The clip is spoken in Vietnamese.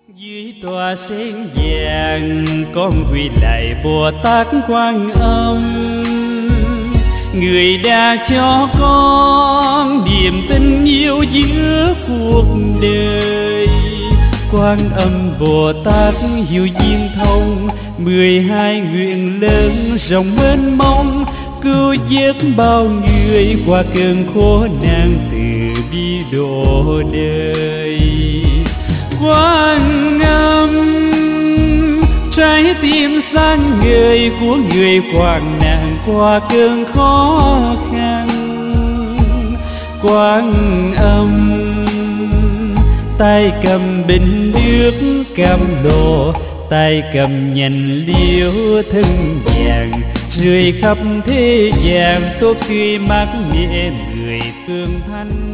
Dưới tòa sen vàng con quy lại Bồ Tát Quan Âm, người đã cho con niềm tin yêu giữa cuộc đời. Quan Âm Bồ Tát hiểu duyên thông, 12 nguyện lớn rộng mênh mông, cứu vớt bao người qua cơn khổ nạn từ bi độ đời. Quan Âm trái tim sáng ngời của người hoạn nạn qua cơn khó khăn. Quan Âm tay cầm bình nước cam lồ, tay cầm nhành liễu thân vàng, rơi khắp thế gian tốt tươi mát nhẹ người phương thanh.